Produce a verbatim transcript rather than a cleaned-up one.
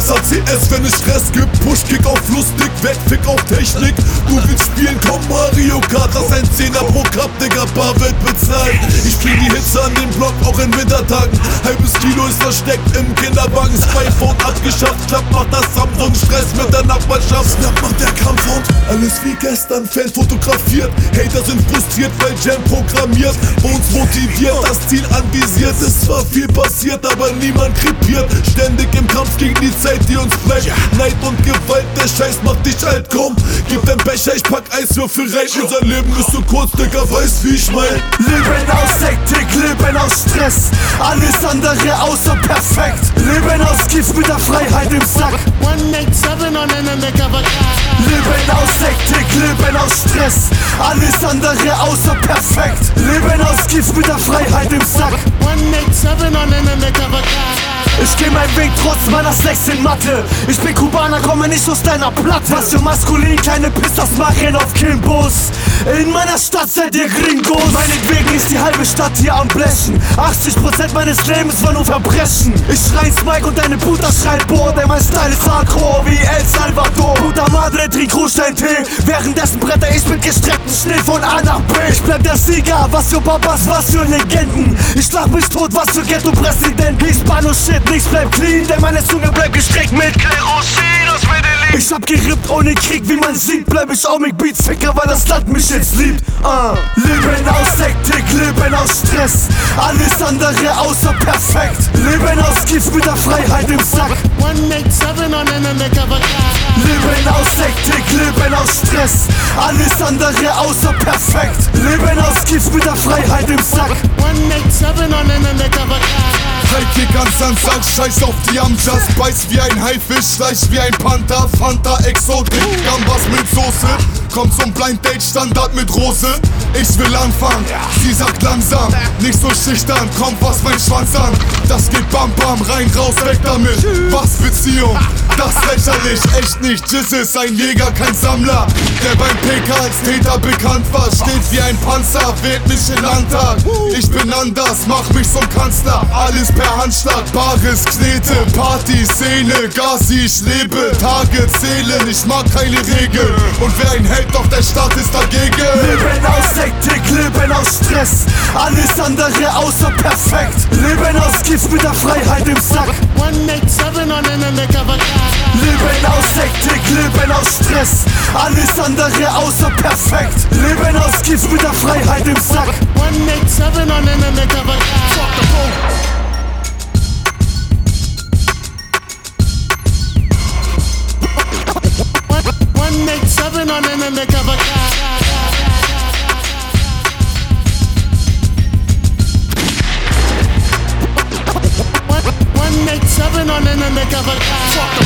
S A C S, wenn es Stress gibt. Pushkick auf lustig, Wegfick auf Technik. Du willst spielen, komm Mario Kart. Das ist ein Zehner pro Cup, Digga, bar wird bezahlt. Ich bring die Hitze an den Block, auch in Wintertagen. Halbes Kilo ist versteckt im Kinderwagen. Spyphone abgeschafft, klappt macht das Samsung. Stress mit der Nachbarschaft, snap macht der Kampfhund. Alles wie gestern, Fan fotografiert. Hater sind frustriert, weil Jam programmiert. Bei uns motiviert, das Ziel anvisiert. Es war viel passiert, aber niemand krepiert. Ständig im Kampf gegen die Zeit, die uns bleibt. Neid und Gewalt, der Scheiß macht dich alt, komm. Gib dein Becher, ich pack Eiswürfel rein. Unser Leben ist so kurz, Digga, weißt wie ich mein. Leben aus Hektik, Leben aus Stress. Alles andere außer perfekt. Leben aus Gift mit der Freiheit im Sack. Leben aus Hektik, Leben aus Stress. Alles andere außer perfekt. Leben aus Gift mit der Freiheit im Sack. Ich geh meinen Weg trotz meiner Slacks in Mathe. Ich bin Kubaner, komme nicht aus deiner Platte. Was für maskulin, kleine Pissers machen auf Kimbus. In meiner Stadt seid ihr Gringos. Meinetwegen ist die halbe Stadt hier am Blechen. achtzig Prozent meines Lebens war nur Verbrechen. Ich schrei Spike und deine Puta schreit Boah, denn mein Style ist hardcore wie El Salvador. Puta Madre, trink Krustein-Tee. Währenddessen bretter ich mit gestrecktem Schnee von A nach B. Ich bleib der Sieger, was für Papas, was für Legenden. Ich schlag mich tot, was für Ghetto-Präsident. Hispano Shit, nichts bleibt clean, denn meine Zunge bleibt gestreckt mit Kerosin aus Medellin. Ich hab gerippt ohne Krieg, wie man sieht. Bleib ich auch mit Beats, Ficker, weil das Land mich jetzt liebt. uh. Leben aus Hektik, Leben aus Stress. Alles andere außer perfekt. Leben aus Gift mit der Freiheit im Sack. Leben aus Hektik, Leben aus Stress. Alles andere außer perfekt. Leben aus Gift mit der Freiheit im Sack. Highkick an Samstag, scheiß auf die Amjas. Beiß wie ein Haifisch, schleich wie ein Panther. Fanta, Exotik, Gambas mit Soße. Komm zum Blind Date, Standard mit Rose. Ich will anfangen, sie sagt langsam. Nicht so schüchtern, kommt was mein Schwanz an. Das geht bam bam, rein, raus, weg damit. Was Beziehung, das lächerlich, echt nicht. Jizz ist ein Jäger, kein Sammler. Der beim P K als Täter bekannt war. Steht wie ein Panzer, wählt mich in Landtag. Ich bin anders, mach mich zum Kanzler. Alles per Handschlag, Bares, Knete, Party, Szene, Gazi, ich lebe, Tage zählen, ich mag keine Regeln. Und wer ein Held, doch der Staat ist dagegen. Leben aus Hektik, Leben aus Stress. Alles andere außer perfekt. Leben aus Gift mit der Freiheit im Sack. Leben aus Hektik, Leben aus Stress. Alles andere außer perfekt. Leben aus Gift mit der Freiheit im Sack. Seven on an undercover. One make seven on an undercover.